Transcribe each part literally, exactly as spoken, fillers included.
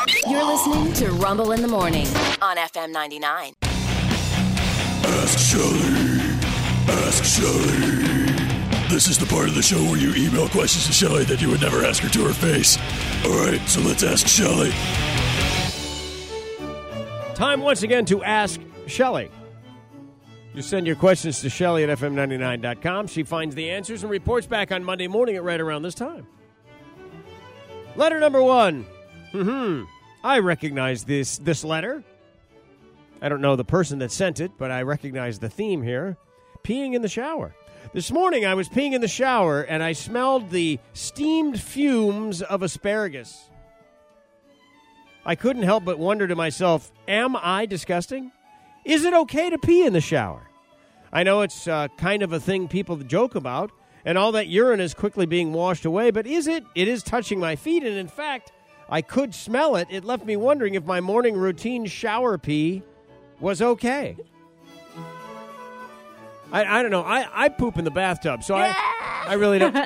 You're listening to Rumble in the Morning on F M ninety-nine. Ask Shelly. Ask Shelly. This is the part of the show where you email questions to Shelly that you would never ask her to her face. All right, so let's ask Shelly. Time once again to ask Shelly. You send your questions to Shelly at F M ninety-nine dot com. She finds the answers and reports back on Monday morning at right around this time. Letter number one. Mm-hmm. I recognize this this letter. I don't know the person that sent it, but I recognize the theme here. Peeing in the shower. This morning I was peeing in the shower and I smelled the steamed fumes of asparagus. I couldn't help but wonder to myself, am I disgusting? Is it okay to pee in the shower? I know it's uh, kind of a thing people joke about, and all that urine is quickly being washed away, but is it? It is touching my feet, and in fact, I could smell it. It left me wondering if my morning routine shower pee was okay. I, I don't know. I, I poop in the bathtub, so yeah! I, I really don't.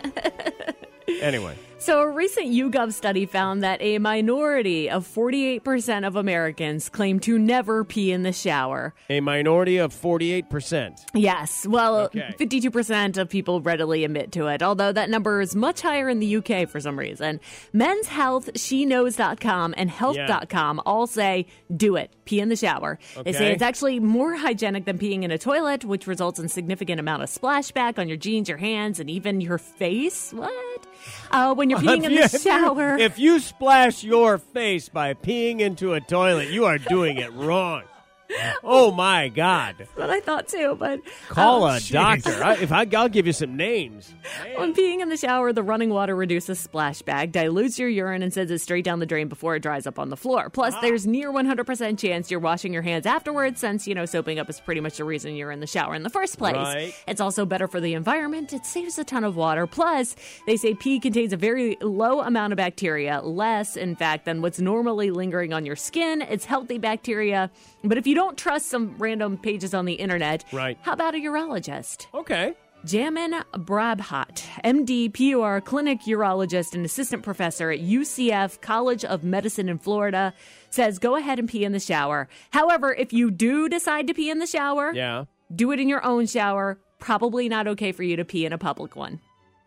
Anyway. So a recent YouGov study found that a minority of forty-eight percent of Americans claim to never pee in the shower. A minority of forty-eight percent. Yes. Well, okay. fifty-two percent of people readily admit to it, although that number is much higher in the U K for some reason. Men's Health, She Knows dot com, and Health dot com yeah. all say, do it. Pee in the shower. Okay. They say it's actually more hygienic than peeing in a toilet, which results in significant amount of splashback on your jeans, your hands, and even your face. What? Uh, when you're peeing in the shower. If you splash your face by peeing into a toilet, you are doing it wrong. Oh, my God. That's what I thought, too. But Call oh, a geez. doctor. I, if I, I'll give you some names. Man. When peeing in the shower, the running water reduces splashback, dilutes your urine, and sends it straight down the drain before it dries up on the floor. Plus, ah. there's near one hundred percent chance you're washing your hands afterwards since, you know, soaping up is pretty much the reason you're in the shower in the first place. Right. It's also better for the environment. It saves a ton of water. Plus, they say pee contains a very low amount of bacteria, less, in fact, than what's normally lingering on your skin. It's healthy bacteria. But if you don't trust some random pages on the internet, right. how about a urologist? Okay. Jamin Brabhat, M D, P U R, clinic urologist and assistant professor at U C F College of Medicine in Florida, says go ahead and pee in the shower. However, if you do decide to pee in the shower, yeah. do it in your own shower. Probably not okay for you to pee in a public one.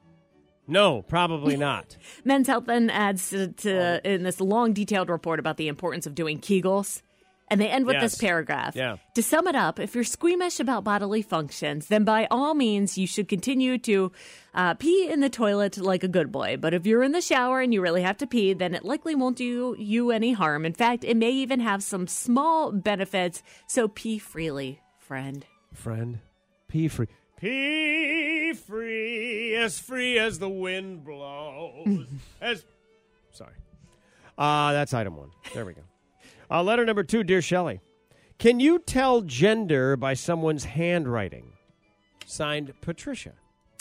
No, probably not. Men's Health then adds to, to oh. in this long, detailed report about the importance of doing Kegels. And they end with yes. this paragraph. Yeah. To sum it up, if you're squeamish about bodily functions, then by all means, you should continue to uh, pee in the toilet like a good boy. But if you're in the shower and you really have to pee, then it likely won't do you any harm. In fact, it may even have some small benefits. So pee freely, friend. Friend, pee free. Pee free, as free as the wind blows. as Sorry. Uh, that's item one. There we go. Uh, letter number two, Dear Shelley. Can you tell gender by someone's handwriting? Signed, Patricia.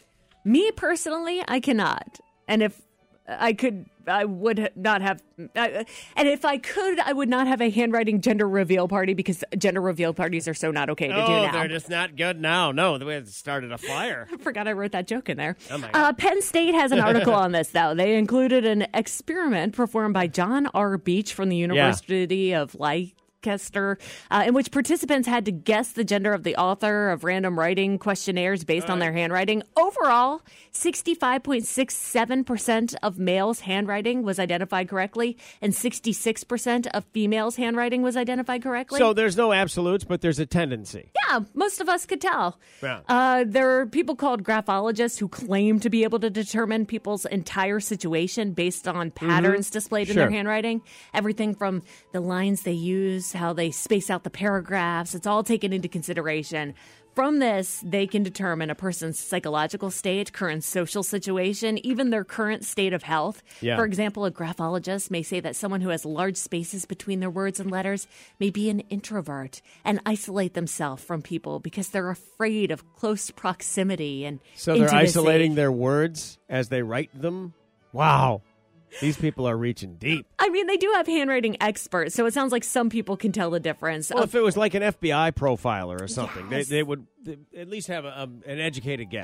Me personally, I cannot. And if I could, I would not have. I, and if I could, I would not have a handwriting gender reveal party because gender reveal parties are so not okay to oh, do now. They're just not good now. No, we started a fire. I forgot I wrote that joke in there. Oh my God. Uh, Penn State has an article on this, though. They included an experiment performed by John R. Beach from the University yeah. of Leicester, uh, in which participants had to guess the gender of the author of random writing questionnaires based right. on their handwriting. Overall, sixty-five point six seven percent of males' handwriting was identified correctly, and sixty-six percent of females' handwriting was identified correctly. So there's no absolutes, but there's a tendency. Yeah, most of us could tell. Yeah. Uh, there are people called graphologists who claim to be able to determine people's entire situation based on patterns mm-hmm. displayed sure. in their handwriting. Everything from the lines they use, how they space out the paragraphs. It's all taken into consideration. From this, they can determine a person's psychological state, current social situation, even their current state of health. Yeah. For example, a graphologist may say that someone who has large spaces between their words and letters may be an introvert and isolate themselves from people because they're afraid of close proximity and So they're intimacy. isolating their words as they write them? Wow. These people are reaching deep. I mean, they do have handwriting experts, so it sounds like some people can tell the difference. Well, if it was like an F B I profiler or something, Yes. they, they would at least have a, a, an educated guess.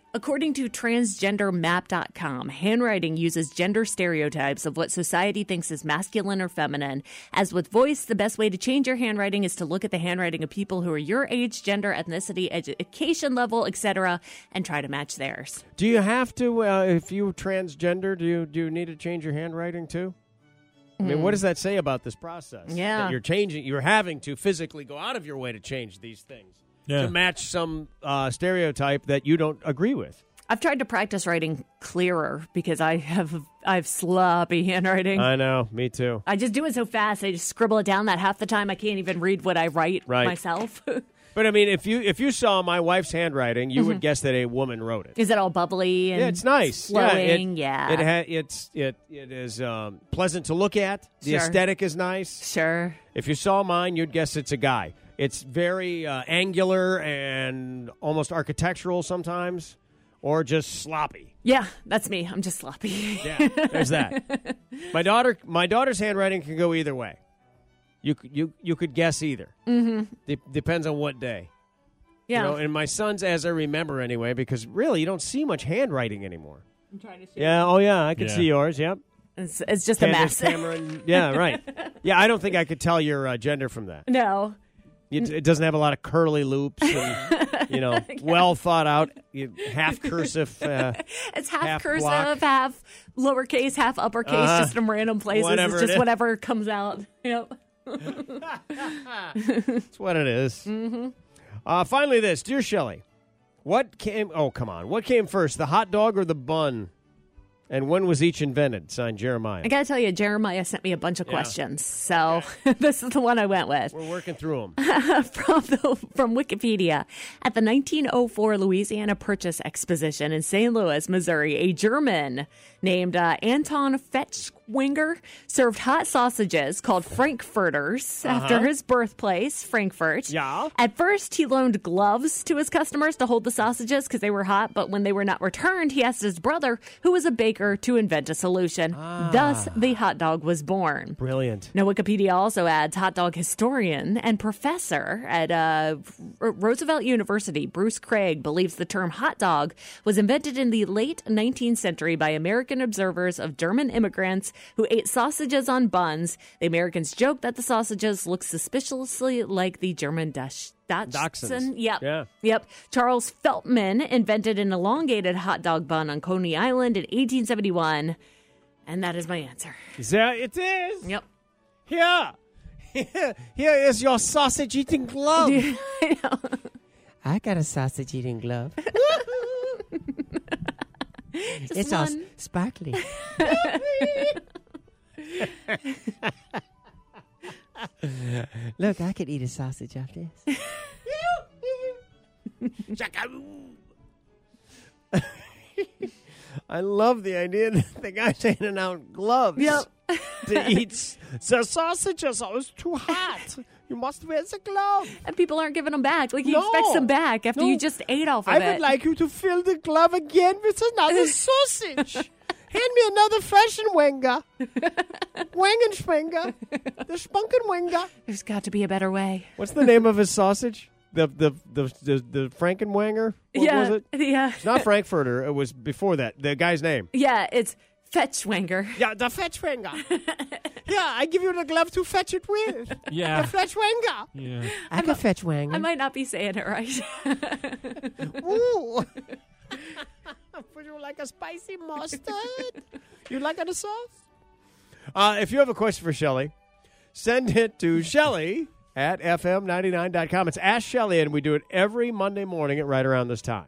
According to transgender map dot com, handwriting uses gender stereotypes of what society thinks is masculine or feminine. As with voice, the best way to change your handwriting is to look at the handwriting of people who are your age, gender, ethnicity, education level, et cetera, and try to match theirs. Do you have to, uh, if you're transgender, do you, do you need to change your handwriting too? I mean, what does that say about this process? Yeah. That you're changing, you're having to physically go out of your way to change these things. Yeah. To match some uh, stereotype that you don't agree with. I've tried to practice writing clearer because I have I have sloppy handwriting. I know, me too. I just do it so fast. I just scribble it down that half the time I can't even read what I write Right. myself. But I mean, if you if you saw my wife's handwriting, you mm-hmm. would guess that a woman wrote it. Is it all bubbly and yeah, it's nice. flowing? Yeah, it, yeah. it ha- it's it it is um, pleasant to look at. The Sure. aesthetic is nice. Sure. If you saw mine, you'd guess it's a guy. It's very uh, angular and almost architectural sometimes, or just sloppy. Yeah, that's me. I'm just sloppy. Yeah, there's that. My daughter, my daughter's handwriting can go either way. You c- you you could guess either. Mm-hmm. De- depends on what day. Yeah. You know, and my son's, as I remember anyway, because really you don't see much handwriting anymore. I'm trying to see. Yeah. Oh yeah, I can Yeah. see yours. Yep. It's, it's just a Candace mess. Cameron. Yeah. Right. Yeah. I don't think I could tell your uh, gender from that. No. It, it doesn't have a lot of curly loops and, you know, well thought out, you, half cursive. Uh, It's half, half cursive, block. half lowercase, half uppercase, Uh, just in random places. whatever It's it just is. whatever comes out. Yep. That's what it is. Mm-hmm. Uh, finally, this. Dear Shelley, what came... Oh, come on. What came first, the hot dog or the bun? And when was each invented? Signed, Jeremiah. I got to tell you, Jeremiah sent me a bunch of Yeah. questions. So this is the one I went with. We're working through them. from, the, from Wikipedia. At the nineteen oh four Louisiana Purchase Exposition in Saint Louis, Missouri, a German named uh, Anton Fetchwanger served hot sausages called Frankfurters after his birthplace, Frankfurt. Yeah. At first, he loaned gloves to his customers to hold the sausages because they were hot, but when they were not returned, he asked his brother, who was a baker, to invent a solution. Thus, the hot dog was born. Brilliant. Now, Wikipedia also adds hot dog historian and professor at uh, R- Roosevelt University, Bruce Craig, believes the term hot dog was invented in the late nineteenth century by American observers of German immigrants who ate sausages on buns. The Americans joked that the sausages looked suspiciously like the German Dutch. Dachshunds. Yep. Yeah. Yep. Charles Feltman invented an elongated hot dog bun on Coney Island in eighteen seventy-one. And that is my answer. There it is. Yep. Here. Here is your sausage-eating glove. I know. I got a sausage-eating glove. Just It's all one. sparkly. Look, I could eat a sausage off this. I love the idea that the guy's handing out gloves Yep. to eat. s- The sausages are too hot. You must wear the glove. And people aren't giving them back. Like, he No. expects them back after No. you just ate off of I it. would like you to fill the glove again with another sausage. Hand me another Freshenwenger. Wangenschwenger. The Spunkenwenger. There's got to be a better way. What's the name of his sausage? The the the the, the Frankenwanger? What yeah. was it? Yeah. It's not Frankfurter. It was before that. The guy's name. Yeah, it's Fetchwanger. Yeah, the Fetchwanger. Yeah, I give you the glove to fetch it with. Yeah. The Fetchwanger. Yeah. I could fetch Wang. I might not be saying it right. Ooh. Would you like a spicy mustard? You like the sauce? Uh, if you have a question for Shelley, send it to Shelley at f m ninety-nine dot com. It's Ask Shelley, and we do it every Monday morning at right around this time.